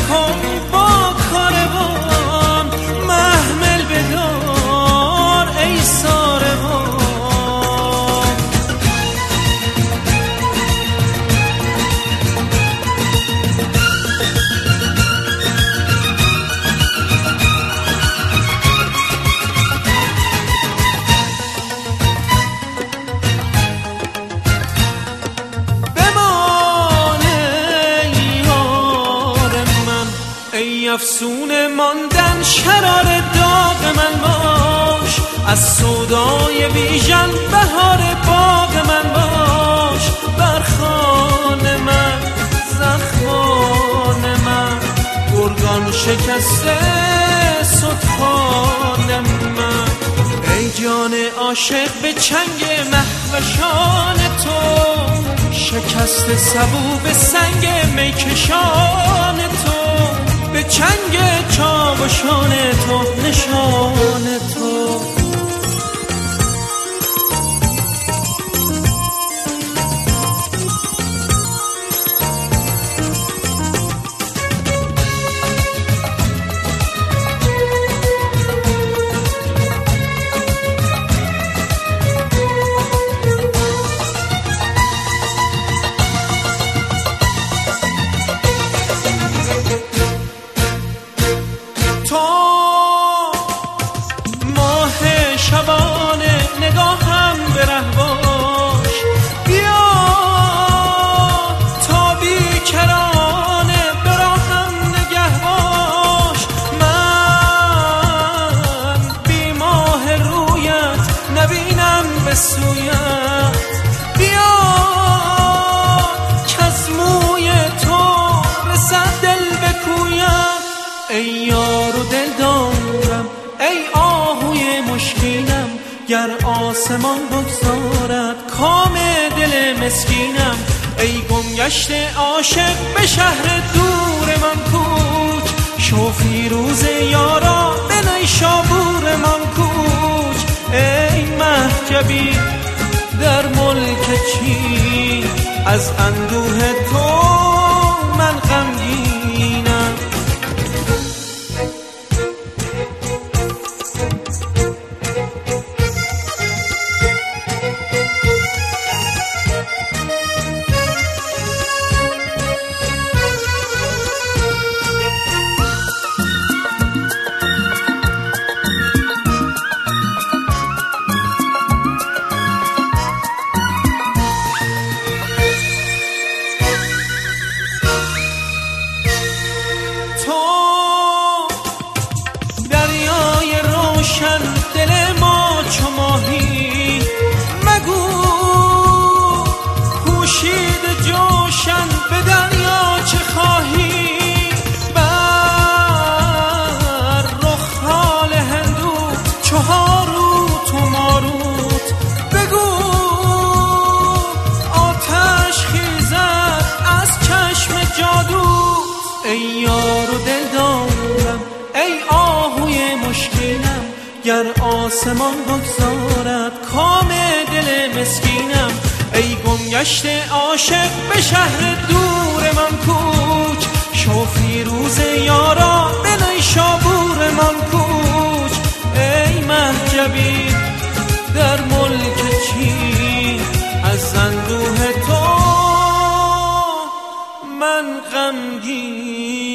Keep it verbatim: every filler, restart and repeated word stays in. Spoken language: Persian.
کن با کاروان، محمل بدار ای ساروان. افسون ماندن شرار داغ من باش، از سودای بیژن بهار باغ من باش. بر خان من زخمان من، گرگان شکسته ستخوان من. ای جان عاشق به چنگ مهوشان تو، شکست سبو به سنگ میکشان تو. به چنگ چاوشان تو نشان تو. شبانه نگاهم به ره باش، بیا تا بیکرانه به راهم نگه باش. من بی ماه رویت نبینم به سویت، بیا کز موی تو رسد دل به کویت. ای یار و دل دارم ای آهوی مشکینم، گر آسمان بگذارد کام دل مسکینم. ای گمگشت عاشق به شهر دور من کوچ، شو فیروز یارا به نیشابور من کوچ. ای مهجبی در ملک چین، از اندوه تو من غمگینم. دل ما چو ماهی مگو، پوشید جوشن به دریا چه خواهی. بر رخ حال هندو چهاروت و ماروت بگو، آتش خیزد از چشم جادو. ای یار و دل دارم ای آهوی مشکینم، گر آسمان بگذارد کام دل مسکینم. ای گمگشت عاشق به شهر دور من کوچ، شو فیروز یارا به نیشابور من کوچ. ای مهجبی در ملک چین، از اندوه تو من غمگین.